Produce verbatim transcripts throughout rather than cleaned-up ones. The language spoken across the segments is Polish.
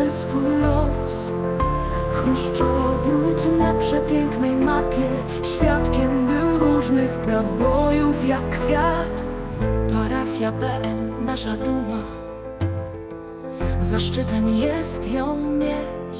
pisze swój los. Chruszczobród na przepięknej mapie świadkiem był różnych praw bojów jak kwiat. Parafia B M, nasza duma, zaszczytem jest ją mieć.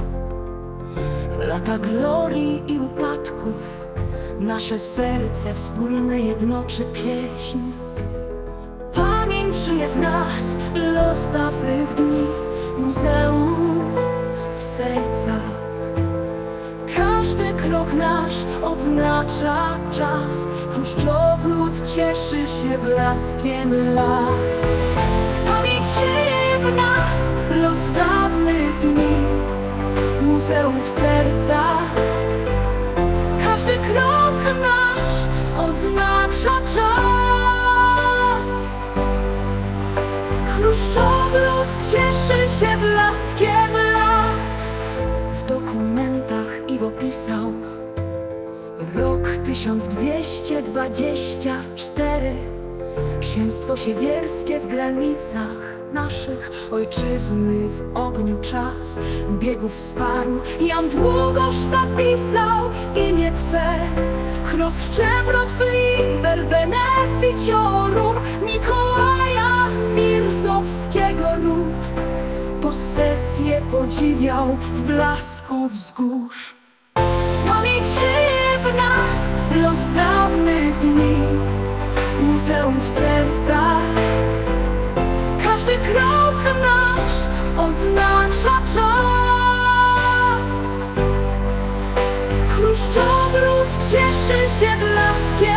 Lata glorii i upadków nasze serce wspólne jednoczy pieśń. Pamięć żyje w nas, los dawnych dni, muzeum w sercach. Każdy krok nasz odznacza czas, Chruszczobród cieszy się blaskiem lat. Pamięć żyje w nas, los dawnych dni, muzeum w sercach. Każdy krok nasz odznacza czas. Chruszczobród cieszy się blaskiem lat. W dokumentach Iwo pisał rok tysiąc dwieście dwadzieścia cztery. Księstwo siewierskie w granicach naszych ojczyzny, w ogniu czas biegów wsparł. Jan Długosz zapisał imię Twe, Chrost Czebrot Fliber Beneficiorum, Mikołaja Mirzowskiego ród posesję podziwiał w blasku wzgórz. Pamięć żyje w nas, los dawnych dni, muzeum w sercach. Każdy krok nasz odznacza czas. Chruszczobród cieszy się blaskiem